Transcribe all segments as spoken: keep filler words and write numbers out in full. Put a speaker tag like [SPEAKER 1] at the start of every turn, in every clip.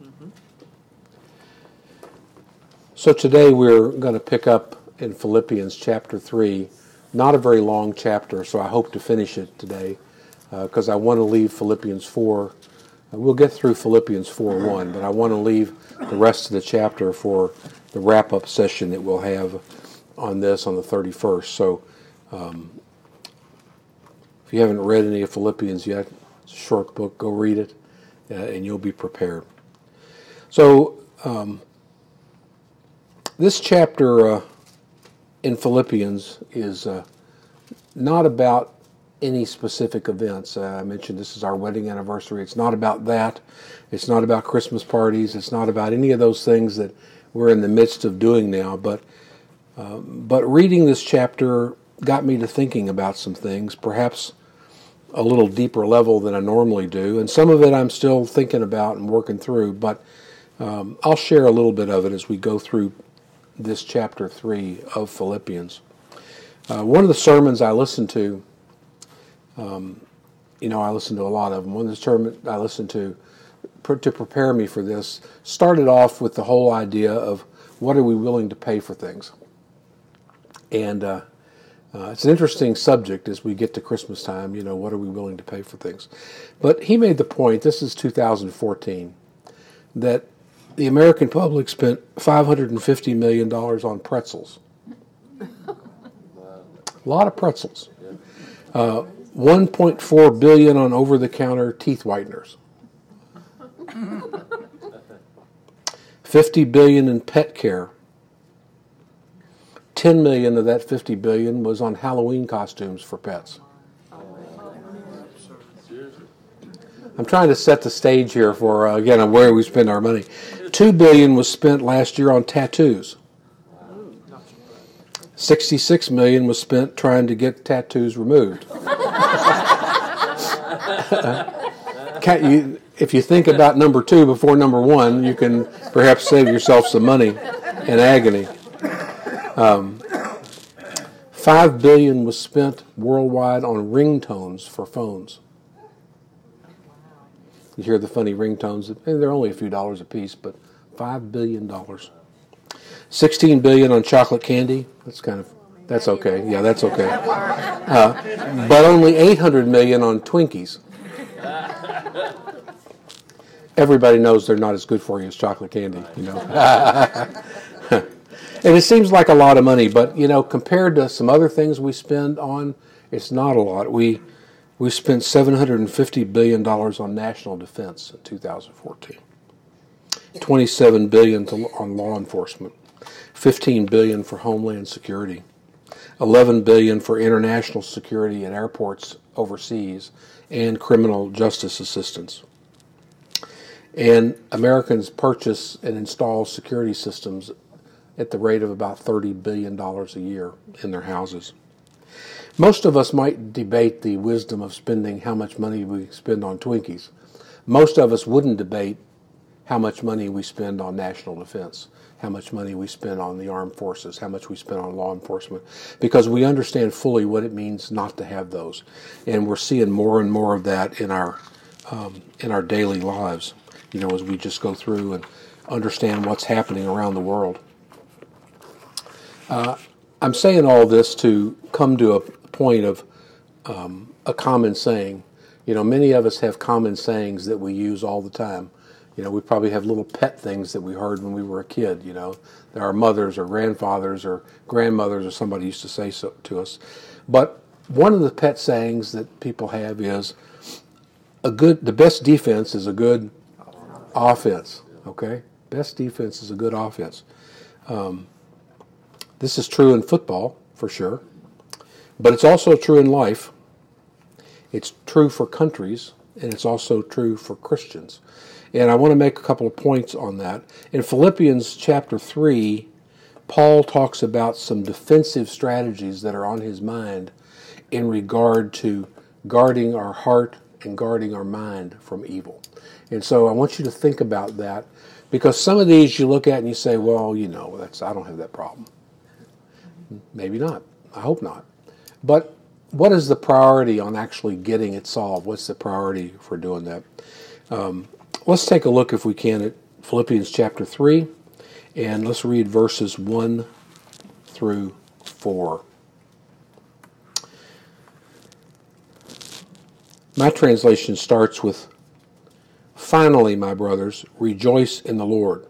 [SPEAKER 1] Mm-hmm.
[SPEAKER 2] So today we're going to pick up in Philippians chapter three. Not a very long chapter, so I hope to finish it today because uh, I want to leave Philippians four. Uh, we'll get through Philippians four one, but I want to leave the rest of the chapter for the wrap-up session that we'll have on this on the thirty-first. So um, if you haven't read any of Philippians yet, it's a short book. Go read it, uh, and you'll be prepared. So um, this chapter uh, in Philippians is uh, not about any specific events. Uh, I mentioned this is our wedding anniversary. It's not about that. It's not about Christmas parties. It's not about any of those things that we're in the midst of doing now. But uh, but reading this chapter got me to thinking about some things, perhaps a little deeper level than I normally do. And some of it I'm still thinking about and working through. But um, I'll share a little bit of it as we go through this chapter three of Philippians. Uh, one of the sermons I listened to, um, you know, I listened to a lot of them. One of the sermons I listened to to prepare me for this started off with the whole idea of what are we willing to pay for things. And uh, uh, it's an interesting subject as we get to Christmas time, you know, what are we willing to pay for things. But he made the point, this is two thousand fourteen, that the American public spent five hundred fifty million dollars on pretzels. A lot of pretzels. Uh, one point four billion dollars on over-the-counter teeth whiteners. fifty billion dollars in pet care. ten million dollars of that fifty billion dollars was on Halloween costumes for pets. I'm trying to set the stage here for, uh, again, where we spend our money. two billion dollars was spent last year on tattoos. sixty-six million dollars was spent trying to get tattoos removed. Can't you, if you think about number two before number one, you can perhaps save yourself some money and agony. Um, Five billion dollars was spent worldwide on ringtones for phones. You hear the funny ringtones, and they're only a few dollars a piece, but five billion dollars. sixteen billion dollars on chocolate candy. That's kind of, that's okay. Yeah, that's okay. Uh, but only eight hundred million dollars on Twinkies. Everybody knows they're not as good for you as chocolate candy, you know. And it seems like a lot of money, but, you know, compared to some other things we spend on, it's not a lot. We we spent seven hundred fifty billion dollars on national defense in two thousand fourteen. twenty-seven billion dollars to, on law enforcement. fifteen billion dollars for homeland security. eleven billion dollars for international security at airports overseas and criminal justice assistance. And Americans purchase and install security systems at the rate of about thirty billion dollars a year in their houses. Most of us might debate the wisdom of spending how much money we spend on Twinkies. Most of us wouldn't debate how much money we spend on national defense, how much money we spend on the armed forces, how much we spend on law enforcement, because we understand fully what it means not to have those. And we're seeing more and more of that in our um, in our daily lives, you know, as we just go through and understand what's happening around the world. Uh, I'm saying all this to come to a point of um, a common saying. You know, many of us have common sayings that we use all the time. You know, we probably have little pet things that we heard when we were a kid, you know, that our mothers or grandfathers or grandmothers or somebody used to say so to us. But one of the pet sayings that people have is, a good, the best defense is a good offense, okay? Best defense is a good offense. Um, this is true in football, for sure, but it's also true in life. It's true for countries, and it's also true for Christians. And I want to make a couple of points on that. In Philippians chapter three, Paul talks about some defensive strategies that are on his mind in regard to guarding our heart and guarding our mind from evil. And so I want you to think about that, because some of these you look at and you say, well, you know, that's I don't have that problem. Maybe not. I hope not. But what is the priority on actually getting it solved? What's the priority for doing that? Um, let's take a look, if we can, at Philippians chapter three, and let's read verses one through four. My translation starts with, "Finally, my brothers, rejoice in the Lord."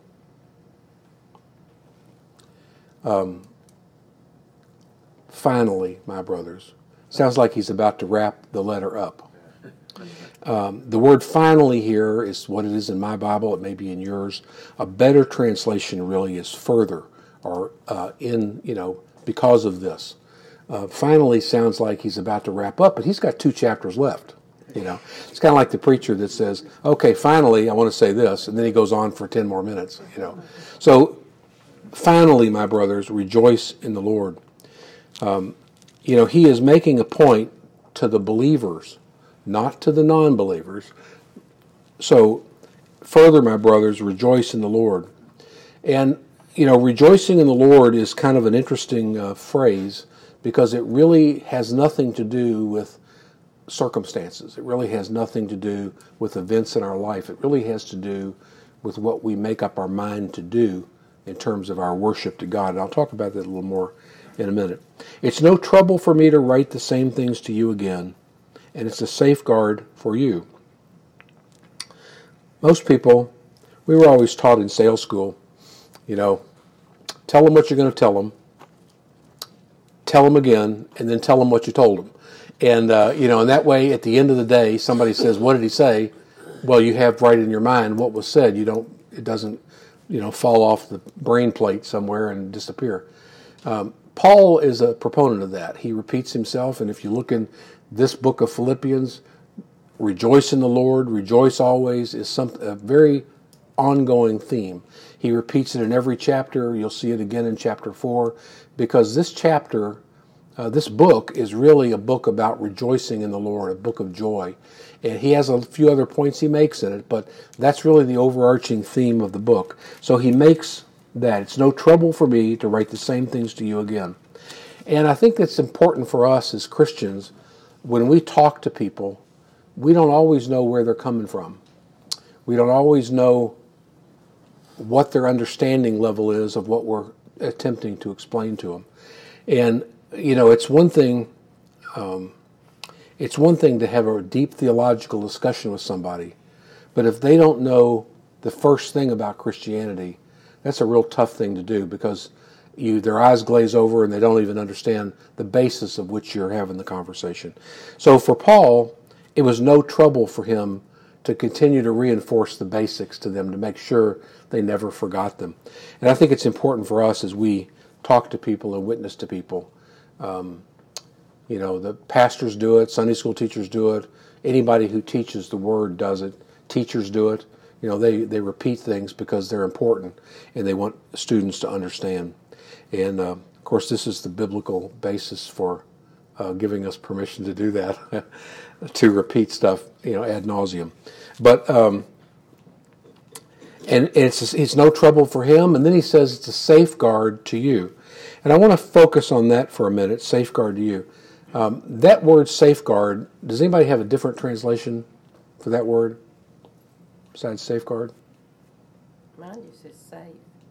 [SPEAKER 2] Um, finally, my brothers. Sounds like he's about to wrap the letter up. Um, the word "finally" here is what it is in my Bible. It may be in yours. A better translation really is "further," or uh, in, you know, because of this. Uh, finally sounds like he's about to wrap up, but he's got two chapters left. You know, it's kind of like the preacher that says, "Okay, finally, I want to say this," and then he goes on for ten more minutes. You know, so finally, my brothers, rejoice in the Lord. Um, you know, he is making a point to the believers, not to the non-believers. So, further, my brothers, rejoice in the Lord. And, you know, rejoicing in the Lord is kind of an interesting uh, phrase because it really has nothing to do with circumstances. It really has nothing to do with events in our life. It really has to do with what we make up our mind to do in terms of our worship to God. And I'll talk about that a little more in a minute. It's no trouble for me to write the same things to you again, and it's a safeguard for you. Most people, we were always taught in sales school, you know, tell them what you're going to tell them, tell them again, and then tell them what you told them. And, uh, you know, and that way, at the end of the day, somebody says, "What did he say?" Well, you have right in your mind what was said. You don't, it doesn't, you know, fall off the brain plate somewhere and disappear. Um, Paul is a proponent of that. He repeats himself, and if you look in this book of Philippians, rejoice in the Lord, rejoice always, is some, a very ongoing theme. He repeats it in every chapter. You'll see it again in chapter four, because this chapter, uh, this book is really a book about rejoicing in the Lord, a book of joy. And he has a few other points he makes in it, but that's really the overarching theme of the book. So he makes that. It's no trouble for me to write the same things to you again. And I think that's important for us as Christians. When we talk to people, we don't always know where they're coming from. We don't always know what their understanding level is of what we're attempting to explain to them. And, you know, it's one thing, um, it's one thing to have a deep theological discussion with somebody, but if they don't know the first thing about Christianity, that's a real tough thing to do, because you their eyes glaze over and they don't even understand the basis of which you're having the conversation. So for Paul, it was no trouble for him to continue to reinforce the basics to them to make sure they never forgot them. And I think it's important for us as we talk to people and witness to people. Um, you know, the pastors do it, Sunday school teachers do it, anybody who teaches the Word does it, teachers do it. You know, they, they repeat things because they're important and they want students to understand. And, uh, of course, this is the biblical basis for uh, giving us permission to do that, to repeat stuff, you know, ad nauseum. But, um, and, and it's, it's no trouble for him. And then he says it's a safeguard to you. And I want to focus on that for a minute, safeguard to you. Um, that word safeguard, does anybody have a different translation for that word besides safeguard?
[SPEAKER 1] Mine just says safe.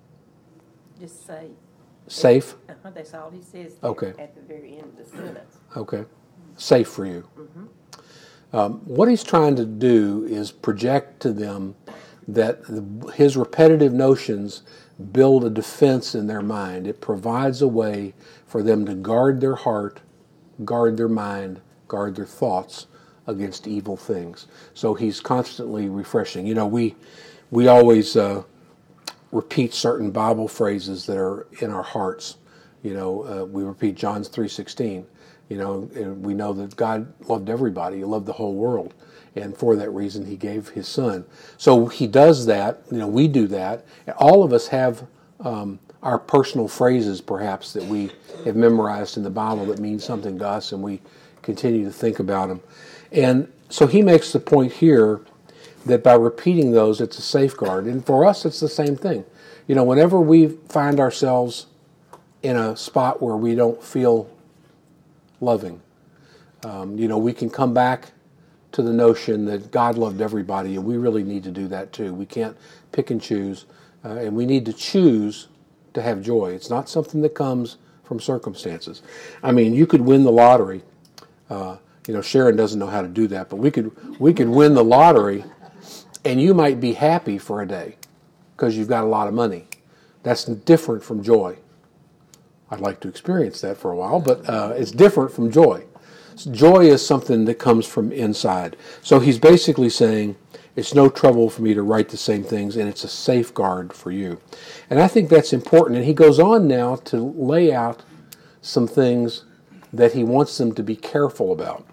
[SPEAKER 1] Just safe.
[SPEAKER 2] Safe?
[SPEAKER 1] Uh-huh, that's all he says there
[SPEAKER 2] Okay.
[SPEAKER 1] at the very end of the sentence.
[SPEAKER 2] Okay. Safe for you.
[SPEAKER 1] Mm-hmm.
[SPEAKER 2] Um, what he's trying to do is project to them that the, his repetitive notions build a defense in their mind. It provides a way for them to guard their heart, guard their mind, guard their thoughts against evil things. So he's constantly refreshing. You know, we we always uh, repeat certain Bible phrases that are in our hearts. You know, uh, we repeat John three sixteen. You know, and we know that God loved everybody. He loved the whole world. And for that reason, he gave his son. So he does that. You know, we do that. All of us have um, our personal phrases, perhaps, that we have memorized in the Bible that mean something to us, and we continue to think about them. And so he makes the point here that by repeating those, it's a safeguard. And for us, it's the same thing. You know, whenever we find ourselves in a spot where we don't feel loving, um, you know, we can come back to the notion that God loved everybody, and we really need to do that too. We can't pick and choose, uh, and we need to choose to have joy. It's not something that comes from circumstances. I mean, you could win the lottery. Uh, you know, Sharon doesn't know how to do that, but we could we could win the lottery, and you might be happy for a day because you've got a lot of money. That's different from joy. I'd like to experience that for a while, but uh, it's different from joy. Joy is something that comes from inside. So he's basically saying, it's no trouble for me to write the same things, and it's a safeguard for you. And I think that's important. And he goes on now to lay out some things that he wants them to be careful about.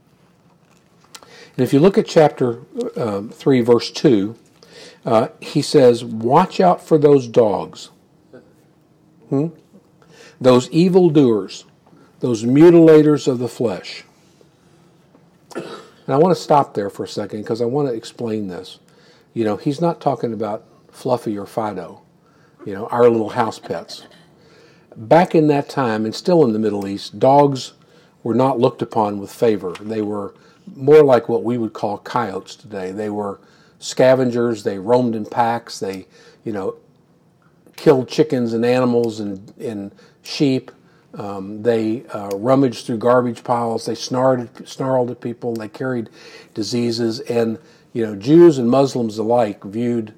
[SPEAKER 2] And if you look at chapter uh, three, verse two, uh, he says, watch out for those dogs, hmm? those evildoers, those mutilators of the flesh. And I want to stop there for a second because I want to explain this. You know, he's not talking about Fluffy or Fido, you know, our little house pets. Back in that time, and still in the Middle East, dogs were not looked upon with favor. They were more like what we would call coyotes today. They were scavengers. They roamed in packs. They, you know, killed chickens and animals and, and sheep. Um, they uh, rummaged through garbage piles. They snarled, snarled at people. They carried diseases. And, you know, Jews and Muslims alike viewed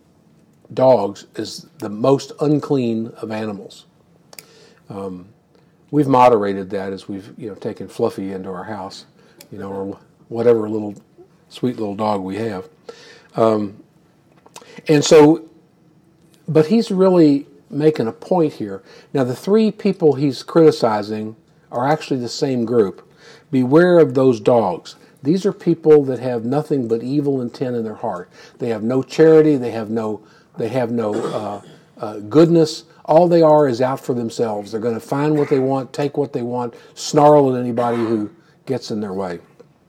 [SPEAKER 2] dogs as the most unclean of animals. Um, we've moderated that as we've, you know, taken Fluffy into our house, you know, or whatever little sweet little dog we have. Um, and so, but he's really making a point here. Now, the three people he's criticizing are actually the same group. Beware of those dogs. These are people that have nothing but evil intent in their heart. They have no charity. They have no. They have no uh, uh, goodness. All they are is out for themselves. They're going to find what they want, take what they want, snarl at anybody who gets in their way.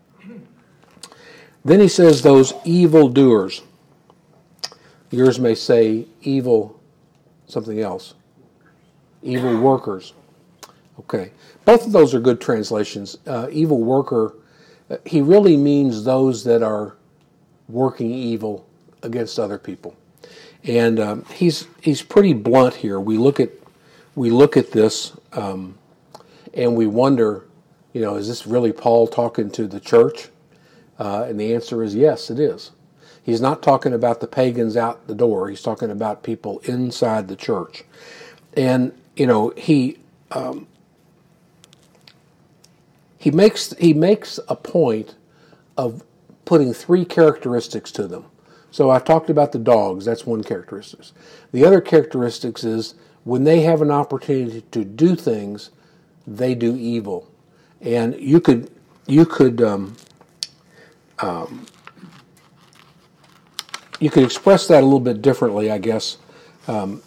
[SPEAKER 2] Then he says those evil doers. Yours may say evil something else. Evil workers. Okay. Both of those are good translations. Uh, evil worker, uh, he really means those that are working evil against other people. And um, he's he's pretty blunt here. We look at we look at this um, and we wonder, you know, is this really Paul talking to the church? Uh, and the answer is yes, it is. He's not talking about the pagans out the door. He's talking about people inside the church. And, you know, he um, he makes he makes a point of putting three characteristics to them. So I've talked about the dogs. That's one characteristic. The other characteristics is when they have an opportunity to do things, they do evil. And you could you could um, um, you could express that a little bit differently, I guess. Um,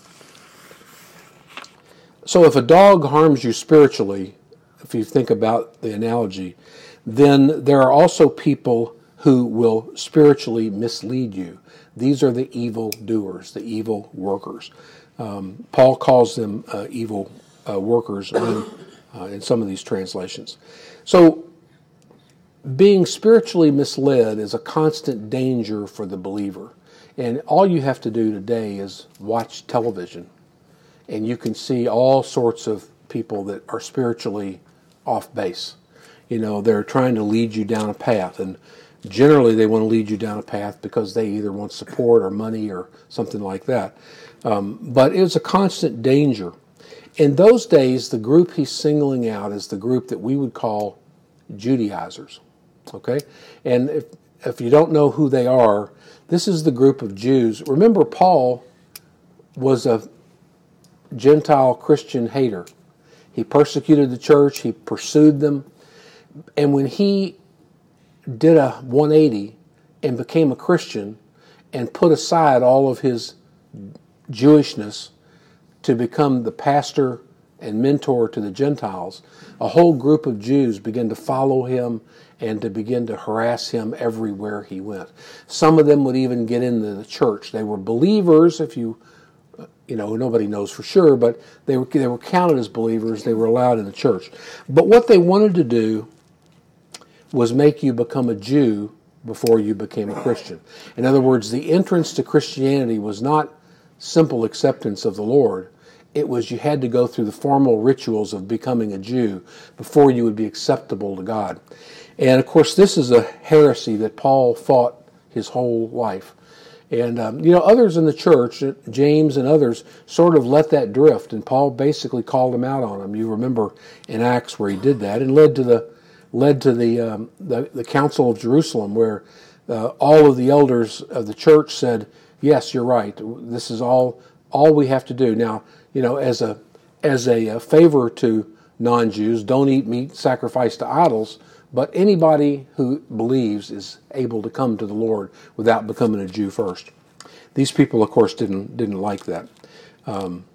[SPEAKER 2] so if a dog harms you spiritually, if you think about the analogy, then there are also people who will spiritually mislead you. These are the evil doers, the evil workers. Um, Paul calls them uh, evil uh, workers when, uh, in some of these translations. So being spiritually misled is a constant danger for the believer. And all you have to do today is watch television, and you can see all sorts of people that are spiritually off base. You know, they're trying to lead you down a path, and generally they want to lead you down a path because they either want support or money or something like that. Um, but it's a constant danger. In those days, the group he's singling out is the group that we would call Judaizers. Okay? And if, if you don't know who they are, this is the group of Jews. Remember, Paul was a Gentile Christian hater. He persecuted the church. He pursued them. And when he did a one eighty and became a Christian and put aside all of his Jewishness to become the pastor and mentor to the Gentiles, a whole group of Jews began to follow him and to begin to harass him everywhere he went. Some of them would even get into the church. They were believers, if you, you know, nobody knows for sure, but they were, they were counted as believers. They were allowed in the church. But what they wanted to do was make you become a Jew before you became a Christian. In other words, the entrance to Christianity was not simple acceptance of the Lord. It was you had to go through the formal rituals of becoming a Jew before you would be acceptable to God. And of course, this is a heresy that Paul fought his whole life. And, um, you know, others in the church, James and others, sort of let that drift. And Paul basically called them out on them. You remember in Acts where he did that, and led to the led to the um, the, the Council of Jerusalem, where uh, all of the elders of the church said, yes, you're right. This is all all we have to do. Now, you know, as a as a, a favor to non-Jews, don't eat meat sacrificed to idols, but anybody who believes is able to come to the Lord without becoming a Jew first. These people, of course, didn't didn't like that. Um,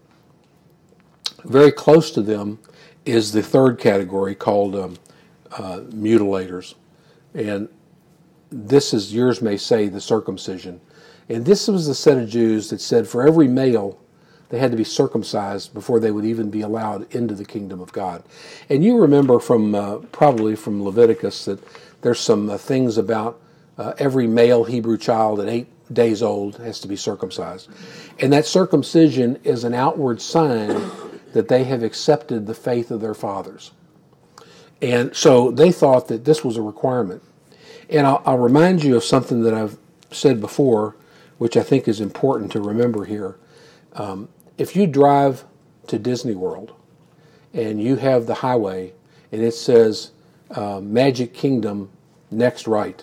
[SPEAKER 2] very close to them is the third category called um, uh, mutilators. And this is, yours may say, the circumcision. And this was the set of Jews that said for every male, they had to be circumcised before they would even be allowed into the kingdom of God. And you remember from, uh, probably from Leviticus, that there's some uh, things about uh, every male Hebrew child at eight days old has to be circumcised. And that circumcision is an outward sign that they have accepted the faith of their fathers. And so they thought that this was a requirement. And I'll, I'll remind you of something that I've said before, which I think is important to remember here. Um, if you drive to Disney World and you have the highway and it says uh, Magic Kingdom next right,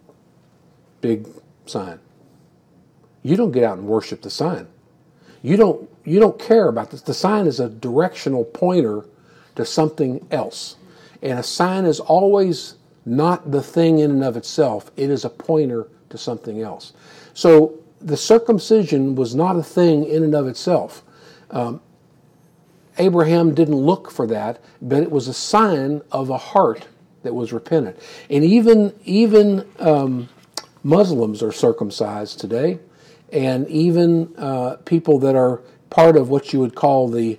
[SPEAKER 2] big sign, you don't get out and worship the sign. You don't you don't care about this. The sign is a directional pointer to something else. And a sign is always not the thing in and of itself. It is a pointer to something else. So the circumcision was not a thing in and of itself. Um, Abraham didn't look for that, but it was a sign of a heart that was repentant. And even even um, Muslims are circumcised today, and even uh, people that are part of what you would call the,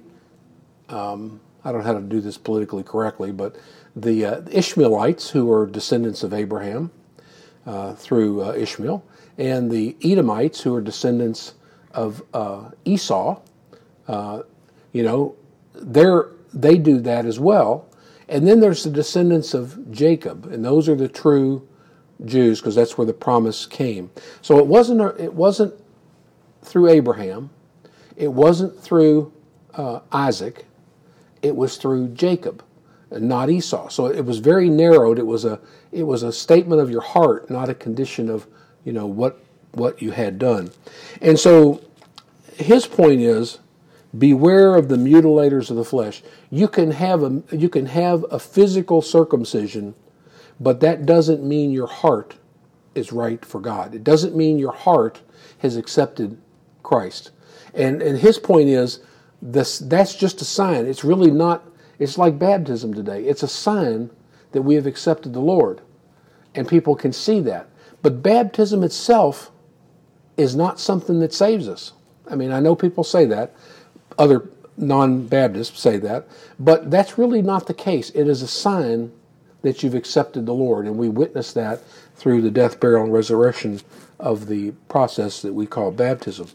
[SPEAKER 2] um, I don't know how to do this politically correctly, but the uh, Ishmaelites, who are descendants of Abraham uh, through uh, Ishmael, and the Edomites, who are descendants of uh, Esau, uh, you know, they're, they do that as well. And then there's the descendants of Jacob, and those are the true Jews, because that's where the promise came. So it wasn't a, it wasn't through Abraham, it wasn't through uh, Isaac, it was through Jacob, and not Esau. So it was very narrowed. It was a it was a statement of your heart, not a condition of, you know, what what you had done. And so his point is, beware of the mutilators of the flesh. You can have a you can have a physical circumcision, but that doesn't mean your heart is right for God. It doesn't mean your heart has accepted Christ. And and his point is, this that's just a sign. It's really not, it's like baptism today. It's a sign that we have accepted the Lord. And people can see that. But baptism itself is not something that saves us. I mean, I know people say that. Other non-Baptists say that. But that's really not the case. It is a sign that you've accepted the Lord. And we witness that through the death, burial, and resurrection of the process that we call baptism.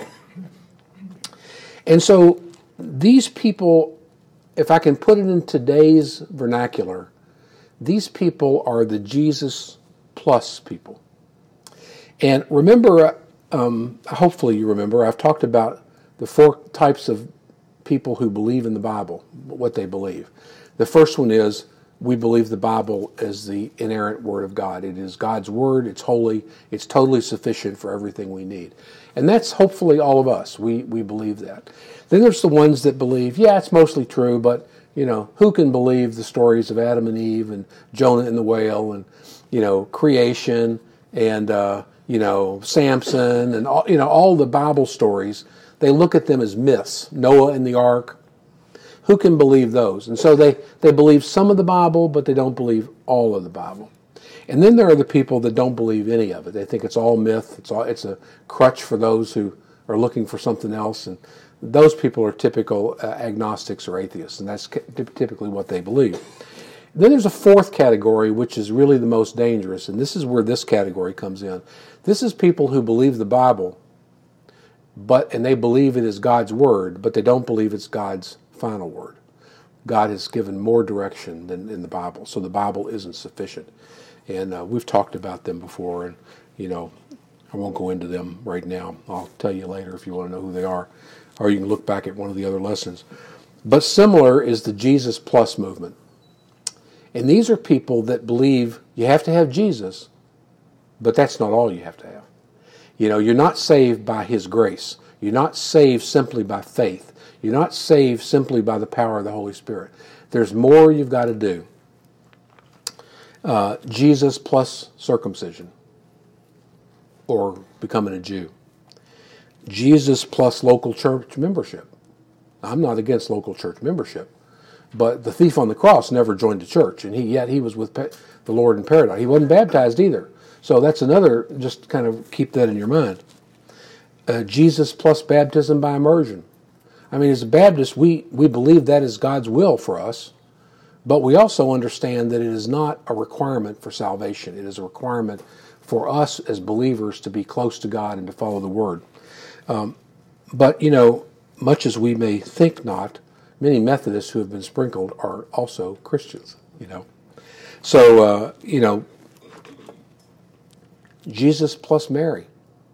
[SPEAKER 2] And so these people, if I can put it in today's vernacular, these people are the Jesus plus people. And remember, um, hopefully you remember, I've talked about the four types of people who believe in the Bible, what they believe. The first one is, we believe the Bible is the inerrant Word of God. It is God's Word, it's holy, it's totally sufficient for everything we need. And that's hopefully all of us. We we believe that. Then there's the ones that believe, yeah, it's mostly true, but, you know, who can believe the stories of Adam and Eve and Jonah and the whale and, you know, creation and, uh, you know, Samson and, all, you know, all the Bible stories. They look at them as myths. Noah and the ark. Who can believe those? And so they, they believe some of the Bible, but they don't believe all of the Bible. And then there are the people that don't believe any of it. They think it's all myth. It's all it's a crutch for those who are looking for something else. And those people are typical uh, agnostics or atheists, and that's typically what they believe. Then there's a fourth category, which is really the most dangerous, and this is where this category comes in. This is people who believe the Bible, but and they believe it is God's word, but they don't believe it's God's final word. God has given more direction than in the Bible, so the Bible isn't sufficient. And uh, we've talked about them before, and you know, I won't go into them right now. I'll tell you later if you want to know who they are, or you can look back at one of the other lessons. But similar is the Jesus Plus movement. And these are people that believe you have to have Jesus, but that's not all you have to have. You know, you're not saved by His grace. You're not saved simply by faith. You're not saved simply by the power of the Holy Spirit. There's more you've got to do. Uh, Jesus plus circumcision, or becoming a Jew. Jesus plus local church membership. I'm not against local church membership, but the thief on the cross never joined a church, and he yet he was with the Lord in paradise. He wasn't baptized either. So that's another, just kind of keep that in your mind. Uh, Jesus plus baptism by immersion. I mean, as a Baptist, we, we believe that is God's will for us, but we also understand that it is not a requirement for salvation. It is a requirement for us as believers to be close to God and to follow the Word. Um, but, you know, much as we may think not, many Methodists who have been sprinkled are also Christians, you know. So, uh, you know, Jesus plus Mary.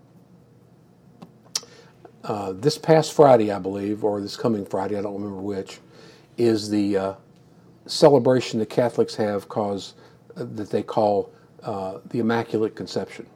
[SPEAKER 2] Uh, this past Friday, I believe, or this coming Friday, I don't remember which, is the uh, celebration the Catholics have cause, uh, that they call uh, the Immaculate Conception.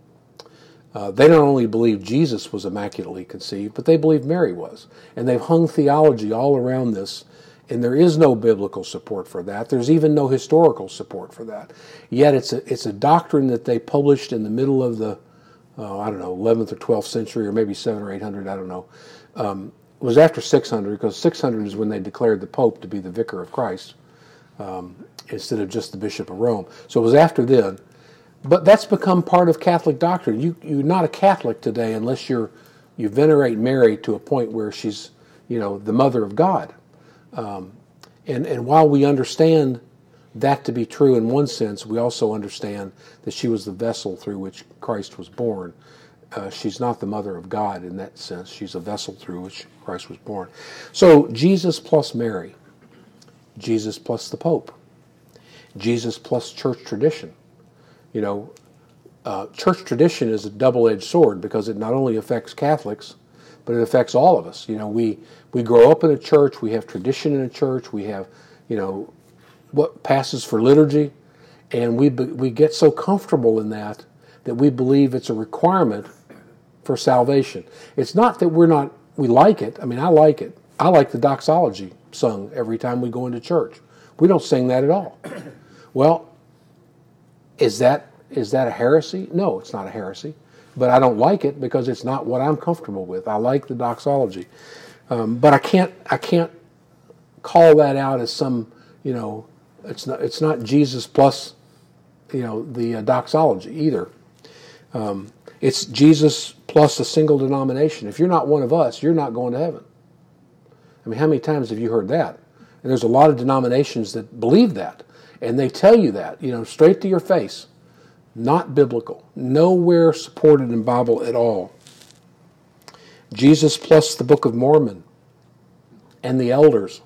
[SPEAKER 2] Uh, they not only believe Jesus was immaculately conceived, but they believe Mary was. And they've hung theology all around this, and there is no biblical support for that. There's even no historical support for that. Yet it's a, it's a doctrine that they published in the middle of the, uh, I don't know, eleventh or twelfth century, or maybe seven or eight hundred, I don't know. Um, it was after six hundred, because six hundred is when they declared the Pope to be the Vicar of Christ, um, instead of just the Bishop of Rome. So it was after then. But that's become part of Catholic doctrine. You, you're not a Catholic today unless you're you venerate Mary to a point where she's, you know, the Mother of God. Um, and, and while we understand that to be true in one sense, we also understand that she was the vessel through which Christ was born. Uh, she's not the Mother of God in that sense. She's a vessel through which Christ was born. So Jesus plus Mary. Jesus plus the Pope. Jesus plus church tradition. You know, uh, church tradition is a double-edged sword because it not only affects Catholics, but it affects all of us. You know, we, we grow up in a church, we have tradition in a church, we have, you know, what passes for liturgy, and we we get so comfortable in that that we believe it's a requirement for salvation. It's not that we're not, we like it. I mean, I like it. I like the doxology sung every time we go into church. We don't sing that at all. Well, Is that is that a heresy? No, it's not a heresy. But I don't like it because it's not what I'm comfortable with. I like the doxology. Um, but I can't I can't call that out as some, you know, it's not it's not Jesus plus, you know, the uh, doxology either. Um, it's Jesus plus a single denomination. If you're not one of us, you're not going to heaven. I mean, how many times have you heard that? And there's a lot of denominations that believe that. And they tell you that, you know, straight to your face. Not biblical. Nowhere supported in Bible at all. Jesus plus the Book of Mormon and the elders.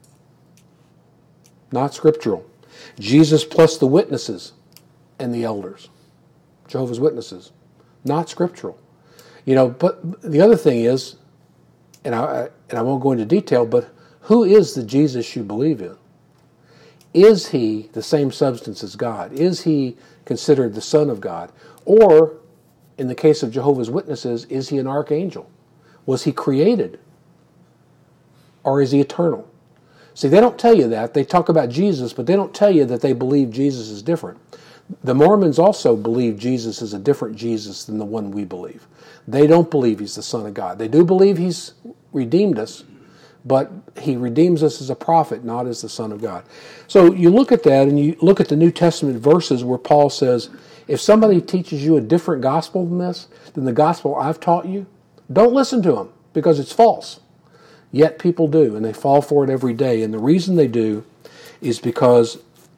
[SPEAKER 2] Not scriptural. Jesus plus the witnesses and the elders. Jehovah's Witnesses. Not scriptural. You know, but the other thing is, and I, and I won't go into detail, but who is the Jesus you believe in? Is he the same substance as God? Is he considered the Son of God? Or, in the case of Jehovah's Witnesses, is he an archangel? Was he created? Or is he eternal? See, they don't tell you that. They talk about Jesus, but they don't tell you that they believe Jesus is different. The Mormons also believe Jesus is a different Jesus than the one we believe. They don't believe he's the Son of God. They do believe he's redeemed us, but he redeems us as a prophet, not as the Son of God. So you look at that, and you look at the New Testament verses where Paul says, if somebody teaches you a different gospel than this, than the gospel I've taught you, don't listen to them, because it's false. Yet people do, and they fall for it every day. And the reason they do is because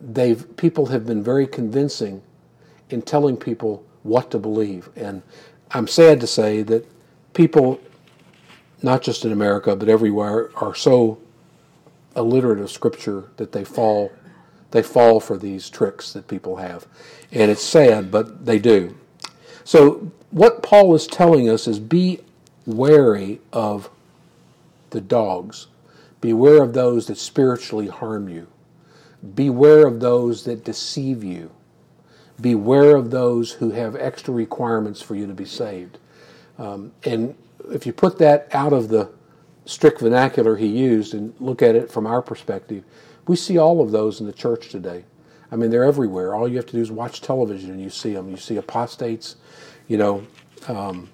[SPEAKER 2] they've people have been very convincing in telling people what to believe. And I'm sad to say that people, not just in America, but everywhere, are so illiterate of Scripture that they fall they fall for these tricks that people have. And it's sad, but they do. So what Paul is telling us is be wary of the dogs. Beware of those that spiritually harm you. Beware of those that deceive you. Beware of those who have extra requirements for you to be saved. Um, and if you put that out of the strict vernacular he used and look at it from our perspective, we see all of those in the church today. I mean, they're everywhere. All you have to do is watch television and you see them. You see apostates, you know. Um,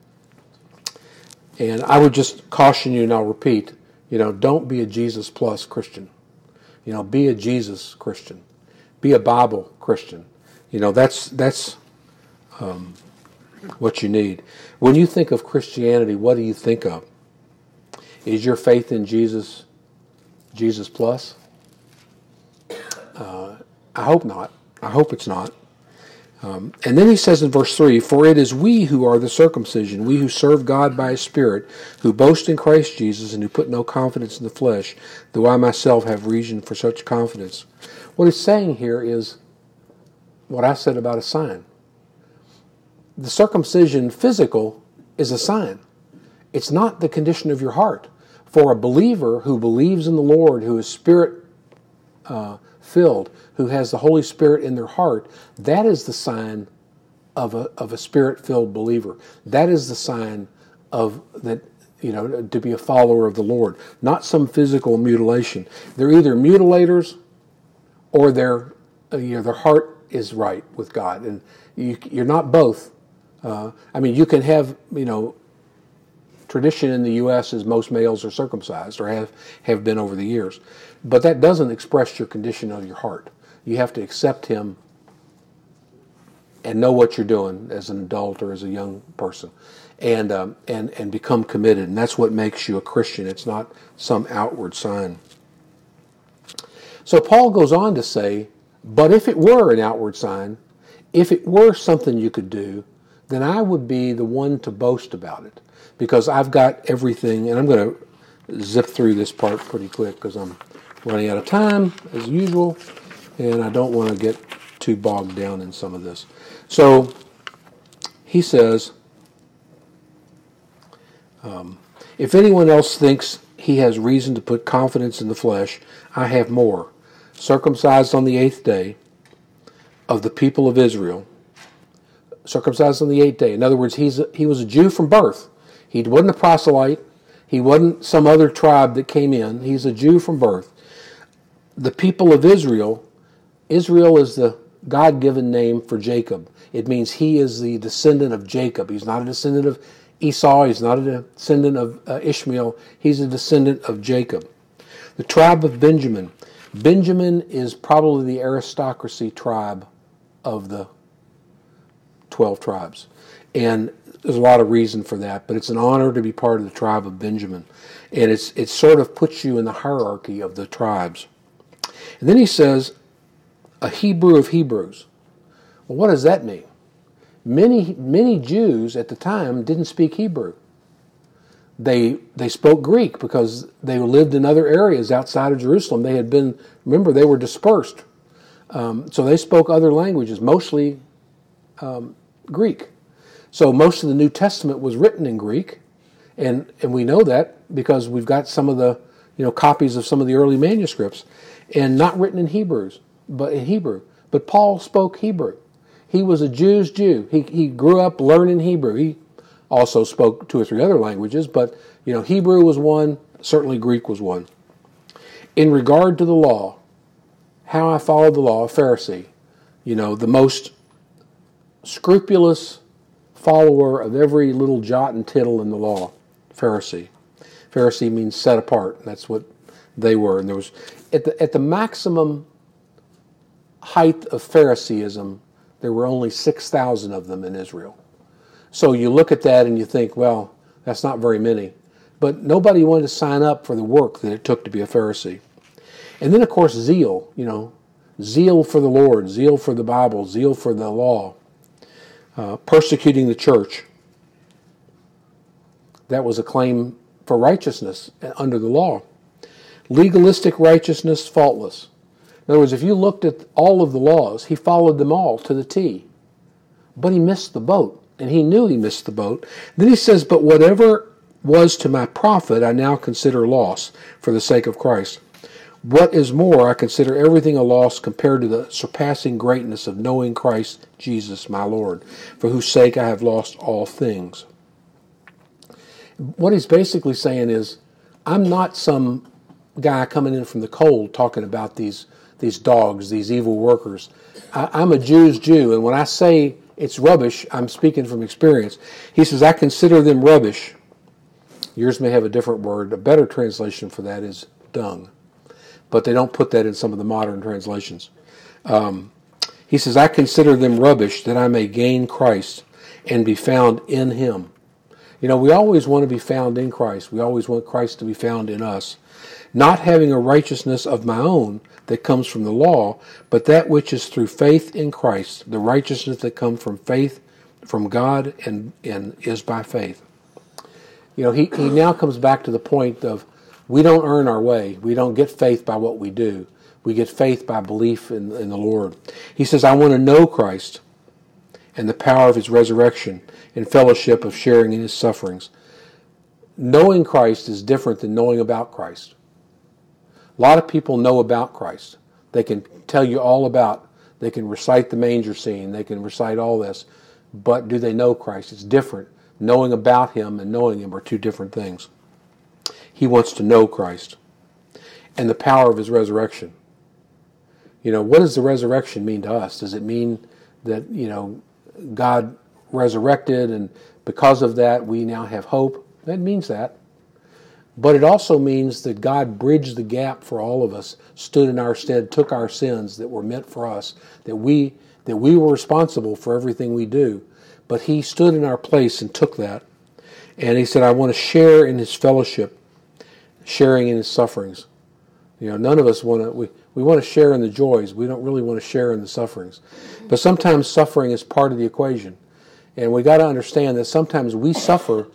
[SPEAKER 2] and I would just caution you, and I'll repeat, you know, don't be a Jesus plus Christian. You know, be a Jesus Christian. Be a Bible Christian. You know, that's that's um, what you need. When you think of Christianity, what do you think of? Is your faith in Jesus Jesus plus? Uh, I hope not. I hope it's not. Um, and then he says in verse three, for it is we who are the circumcision, we who serve God by His Spirit, who boast in Christ Jesus and who put no confidence in the flesh, though I myself have reason for such confidence. What he's saying here is what I said about a sign. The circumcision physical is a sign. It's not the condition of your heart. For a believer who believes in the Lord, who is Spirit uh, filled, who has the Holy Spirit in their heart, that is the sign of a of a Spirit-filled believer. That is the sign of that, you know, to be a follower of the Lord, not some physical mutilation. They're either mutilators or their uh, you know, their heart is right with God, and you, you're not both. Uh, I mean, you can have, you know, tradition in the U S is most males are circumcised or have, have been over the years. But that doesn't express your condition of your heart. You have to accept Him and know what you're doing as an adult or as a young person, and um, and and become committed. And that's what makes you a Christian. It's not some outward sign. So Paul goes on to say, but if it were an outward sign, if it were something you could do, then I would be the one to boast about it, because I've got everything. And I'm going to zip through this part pretty quick because I'm running out of time, as usual, and I don't want to get too bogged down in some of this. So he says, um, if anyone else thinks he has reason to put confidence in the flesh, I have more. Circumcised on the eighth day of the people of Israel. Circumcised on the eighth day. In other words, he's a, he was a Jew from birth. He wasn't a proselyte. He wasn't some other tribe that came in. He's a Jew from birth. The people of Israel, Israel is the God-given name for Jacob. It means he is the descendant of Jacob. He's not a descendant of Esau. He's not a descendant of uh, Ishmael. He's a descendant of Jacob. The tribe of Benjamin. Benjamin is probably the aristocracy tribe of the twelve tribes. And there's a lot of reason for that, but it's an honor to be part of the tribe of Benjamin. And it's it sort of puts you in the hierarchy of the tribes. And then he says, a Hebrew of Hebrews. Well, what does that mean? Many many Jews at the time didn't speak Hebrew. They they spoke Greek because they lived in other areas outside of Jerusalem. They had been, remember, they were dispersed. Um, so they spoke other languages, mostly um, Greek. So most of the New Testament was written in Greek, and and we know that because we've got some of the you know copies of some of the early manuscripts, and not written in Hebrews, but in Hebrew. But Paul spoke Hebrew. He was a Jew's Jew. He he grew up learning Hebrew. He also spoke two or three other languages, but you know Hebrew was one. Certainly Greek was one. In regard to the law, how I followed the law, a Pharisee, you know, the most scrupulous follower of every little jot and tittle in the law, Pharisee. Pharisee means set apart, and that's what they were. And there was at the at the maximum height of Phariseeism, there were only six thousand of them in Israel. So you look at that and you think, well, that's not very many. But nobody wanted to sign up for the work that it took to be a Pharisee. And then, of course, zeal. You know, zeal for the Lord, zeal for the Bible, zeal for the law, uh, persecuting the church. That was a claim for righteousness under the law. Legalistic righteousness, faultless. In other words, if you looked at all of the laws, he followed them all to the T. But he missed the boat, and he knew he missed the boat. Then he says, but whatever was to my profit, I now consider loss for the sake of Christ. What is more, I consider everything a loss compared to the surpassing greatness of knowing Christ Jesus my Lord, for whose sake I have lost all things. What he's basically saying is, I'm not some guy coming in from the cold talking about these, these dogs, these evil workers. I, I'm a Jew's Jew, and when I say it's rubbish, I'm speaking from experience. He says, I consider them rubbish. Yours may have a different word. A better translation for that is dung. But they don't put that in some of the modern translations. Um, he says, I consider them rubbish that I may gain Christ and be found in him. You know, we always want to be found in Christ. We always want Christ to be found in us. Not having a righteousness of my own that comes from the law, but that which is through faith in Christ, the righteousness that comes from faith from God and, and is by faith. You know, he, he now comes back to the point of we don't earn our way. We don't get faith by what we do. We get faith by belief in, in the Lord. He says, I want to know Christ and the power of his resurrection and fellowship of sharing in his sufferings. Knowing Christ is different than knowing about Christ. A lot of people know about Christ. They can tell you all about, they can recite the manger scene, they can recite all this, but do they know Christ? It's different. Knowing about him and knowing him are two different things. He wants to know Christ and the power of his resurrection. You know, what does the resurrection mean to us? Does it mean that, you know, God resurrected and because of that we now have hope? It means that. But it also means that God bridged the gap for all of us, stood in our stead, took our sins that were meant for us, that we that we were responsible for everything we do. But he stood in our place and took that. And he said, I want to share in his fellowship, sharing in his sufferings. You know, none of us want to, we, we want to share in the joys. We don't really want to share in the sufferings. But sometimes suffering is part of the equation. And we got to understand that sometimes we suffer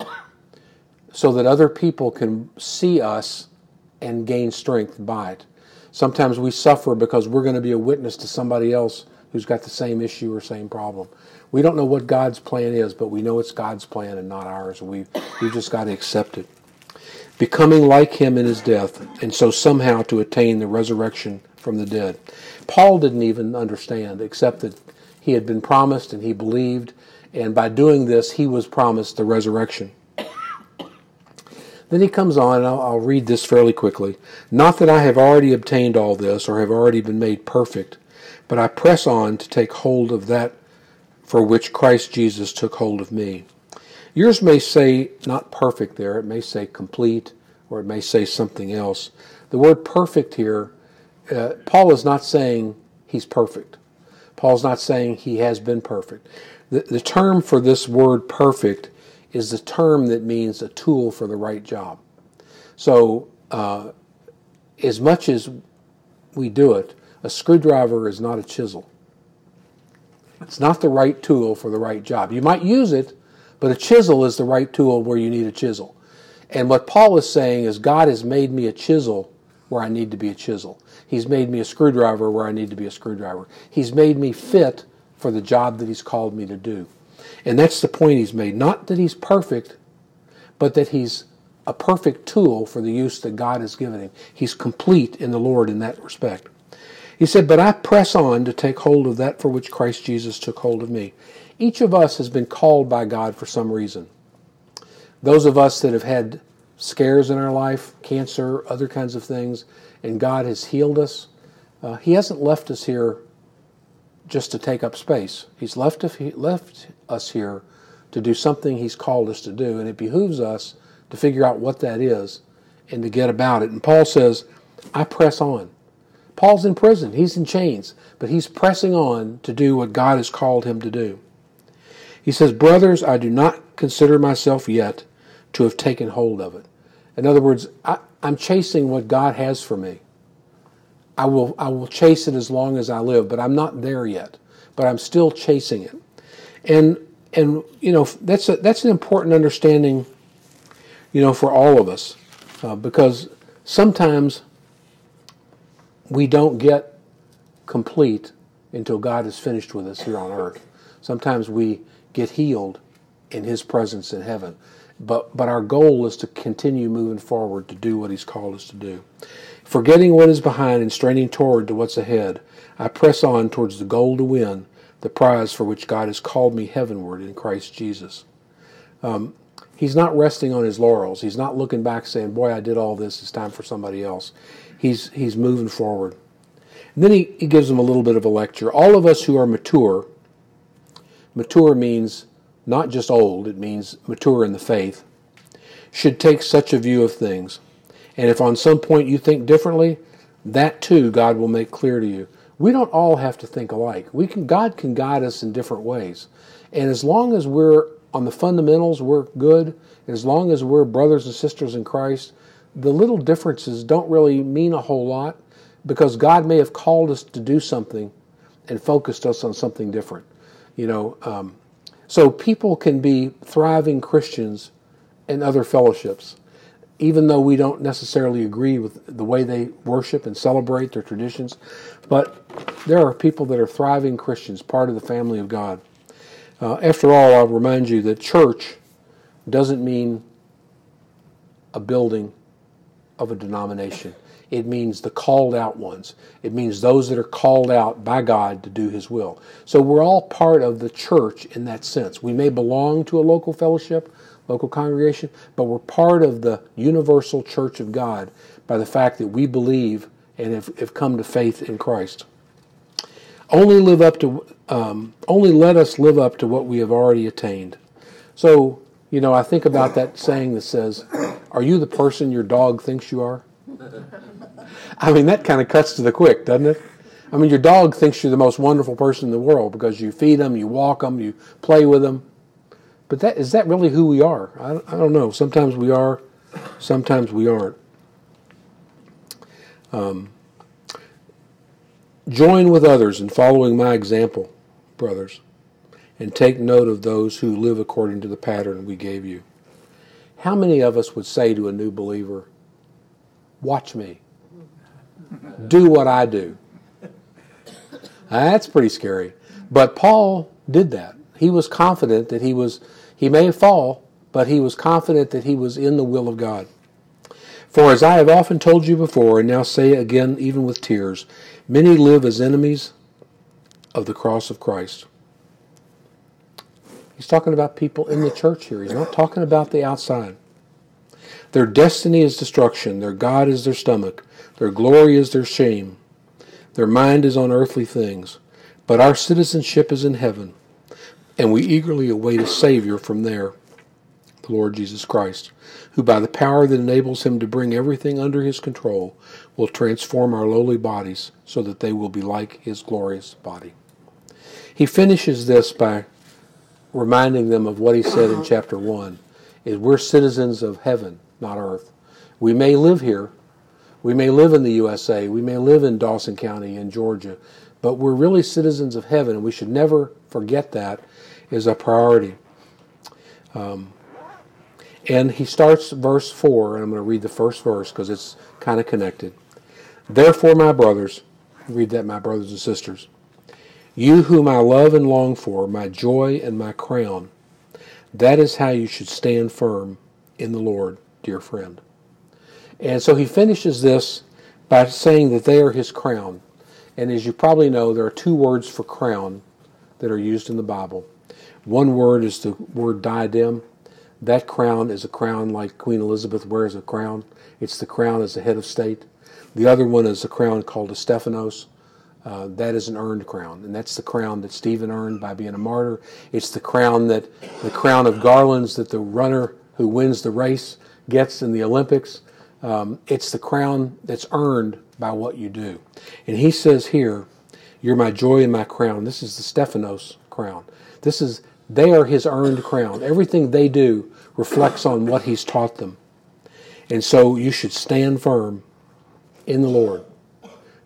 [SPEAKER 2] so that other people can see us and gain strength by it. Sometimes we suffer because we're going to be a witness to somebody else who's got the same issue or same problem. We don't know what God's plan is, but we know it's God's plan and not ours. We we've just got to accept it. Becoming like him in his death, and so somehow to attain the resurrection from the dead. Paul didn't even understand, except that he had been promised and he believed, and by doing this, he was promised the resurrection. Then he comes on, and I'll, I'll read this fairly quickly. Not that I have already obtained all this, or have already been made perfect, but I press on to take hold of that for which Christ Jesus took hold of me. Yours may say not perfect there. It may say complete, or it may say something else. The word perfect here, uh, Paul is not saying he's perfect. Paul's not saying he has been perfect. The, the term for this word perfect is the term that means a tool for the right job. So uh, as much as we do it, a screwdriver is not a chisel. It's not the right tool for the right job. You might use it, but a chisel is the right tool where you need a chisel. And what Paul is saying is God has made me a chisel where I need to be a chisel. He's made me a screwdriver where I need to be a screwdriver. He's made me fit for the job that he's called me to do. And that's the point he's made. Not that he's perfect, but that he's a perfect tool for the use that God has given him. He's complete in the Lord in that respect. He said, but I press on to take hold of that for which Christ Jesus took hold of me. Each of us has been called by God for some reason. Those of us that have had scares in our life, cancer, other kinds of things, and God has healed us, uh, he hasn't left us here just to take up space. He's left, left us here to do something he's called us to do, and it behooves us to figure out what that is and to get about it. And Paul says, I press on. Paul's in prison. He's in chains, but he's pressing on to do what God has called him to do. He says, brothers, I do not consider myself yet to have taken hold of it. In other words, I, I'm chasing what God has for me. I will I will chase it as long as I live, but I'm not there yet. But I'm still chasing it. And and you know that's a, that's an important understanding, you know, for all of us, uh, because sometimes we don't get complete until God is finished with us here on earth. Sometimes we get healed in His presence in heaven. But but our goal is to continue moving forward to do what He's called us to do. Forgetting what is behind and straining toward to what's ahead, I press on towards the goal to win, the prize for which God has called me heavenward in Christ Jesus. Um, he's not resting on His laurels. He's not looking back saying, boy, I did all this, it's time for somebody else. He's he's moving forward. And then he, he gives them a little bit of a lecture. All of us who are mature, mature means not just old, it means mature in the faith, should take such a view of things. And if on some point you think differently, that too God will make clear to you. We don't all have to think alike. We can God can guide us in different ways. And as long as we're on the fundamentals, we're good. As long as we're brothers and sisters in Christ, the little differences don't really mean a whole lot, because God may have called us to do something and focused us on something different. You know, um, so people can be thriving Christians in other fellowships, even though we don't necessarily agree with the way they worship and celebrate their traditions. But there are people that are thriving Christians, part of the family of God. Uh, after all, I'll remind you that church doesn't mean a building of a denomination. It means the called out ones. It means those that are called out by God to do His will. So we're all part of the church in that sense. We may belong to a local fellowship, local congregation, but we're part of the universal church of God by the fact that we believe and have, have come to faith in Christ. Only live up to, um, only let us live up to what we have already attained. So, you know, I think about that saying that says, "Are you the person your dog thinks you are?" I mean, that kind of cuts to the quick, doesn't it? I mean, your dog thinks you're the most wonderful person in the world because you feed them, you walk them, you play with them. But that is that really who we are? I, I don't know. Sometimes we are, sometimes we aren't. Um, join with others in following my example, brothers, and take note of those who live according to the pattern we gave you. How many of us would say to a new believer, watch me, do what I do? That's pretty scary. But Paul did that. He was confident that he was, he may fall, but he was confident that he was in the will of God. For as I have often told you before, and now say again even with tears, many live as enemies of the cross of Christ. He's talking about people in the church here. He's not talking about the outside. Their destiny is destruction. Their God is their stomach. Their glory is their shame. Their mind is on earthly things. But our citizenship is in heaven, and we eagerly await a Savior from there, the Lord Jesus Christ, who by the power that enables Him to bring everything under His control will transform our lowly bodies so that they will be like His glorious body. He finishes this by reminding them of what he said in chapter one, is we're citizens of heaven, not earth. We may live here. We may live in the U S A. We may live in Dawson County in Georgia. But we're really citizens of heaven, and we should never forget that as a priority. Um, and he starts verse four, and I'm going to read the first verse because it's kind of connected. Therefore, my brothers, read that, my brothers and sisters, you whom I love and long for, my joy and my crown, that is how you should stand firm in the Lord, dear friend. And so he finishes this by saying that they are his crown. And as you probably know, there are two words for crown that are used in the Bible. One word is the word diadem. That crown is a crown like Queen Elizabeth wears a crown. It's the crown as the head of state. The other one is a crown called a Stephanos. Uh, that is an earned crown, and that's the crown that Stephen earned by being a martyr. It's the crown that the crown of garlands that the runner who wins the race gets in the Olympics. Um, it's the crown that's earned by what you do. And he says here, you're my joy and my crown. This is the Stephanos crown. This is, they are his earned crown. Everything they do reflects on what he's taught them. And so you should stand firm in the Lord.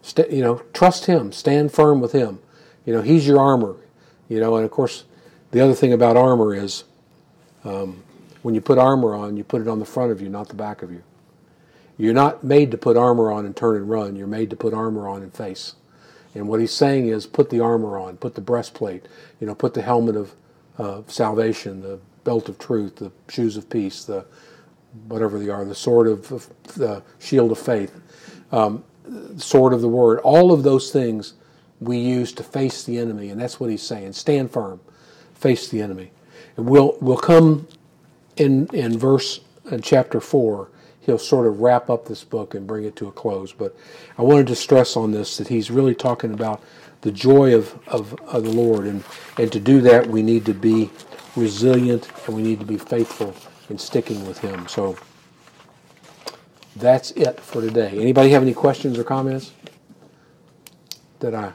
[SPEAKER 2] st- you know, trust Him. Stand firm with Him. You know, He's your armor. You know, and of course, the other thing about armor is um, when you put armor on, you put it on the front of you, not the back of you. You're not made to put armor on and turn and run. You're made to put armor on and face. And what He's saying is put the armor on, put the breastplate, you know, put the helmet of uh, salvation, the belt of truth, the shoes of peace, the whatever they are, the sword of, of the shield of faith, um, sword of the word. All of those things we use to face the enemy, and that's what He's saying. Stand firm, face the enemy. And we'll we'll come in in verse in chapter four. He'll sort of wrap up this book and bring it to a close. But I wanted to stress on this, that he's really talking about the joy of, of, of the Lord. And, and to do that, we need to be resilient and we need to be faithful in sticking with Him. So that's it for today. Anybody have any questions or comments? Did I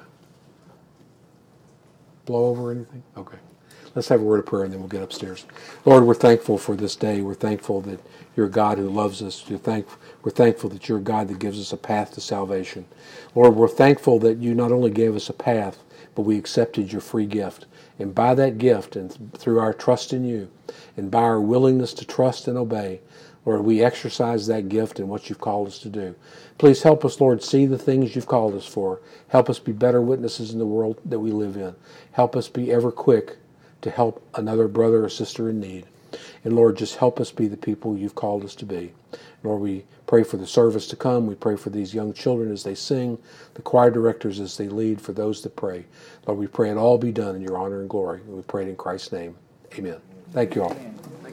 [SPEAKER 2] blow over anything? Okay. Let's have a word of prayer and then we'll get upstairs. Lord, we're thankful for this day. We're thankful that You're a God who loves us. You're thank, we're thankful that You're a God that gives us a path to salvation. Lord, we're thankful that You not only gave us a path, but we accepted Your free gift. And by that gift and through our trust in You and by our willingness to trust and obey, Lord, we exercise that gift in what You've called us to do. Please help us, Lord, see the things You've called us for. Help us be better witnesses in the world that we live in. Help us be ever quick to help another brother or sister in need. And Lord, just help us be the people You've called us to be. Lord, we pray for the service to come. We pray for these young children as they sing, the choir directors as they lead, for those that pray. Lord, we pray it all be done in Your honor and glory. And we pray it in Christ's name. Amen. Thank you all.